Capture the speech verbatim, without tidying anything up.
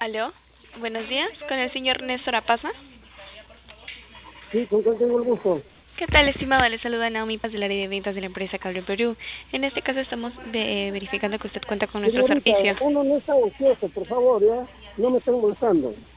Aló, buenos días, con el señor Néstor Apaza. Sí, con quién tengo el gusto. ¿Qué tal, estimado? Le saluda Naomi Paz del área de ventas de la empresa Cable Perú. En este caso estamos ve- verificando que usted cuenta con nuestro Señorita, servicio. uno no está ocioso, por favor, ¿ya? No me estén molestando.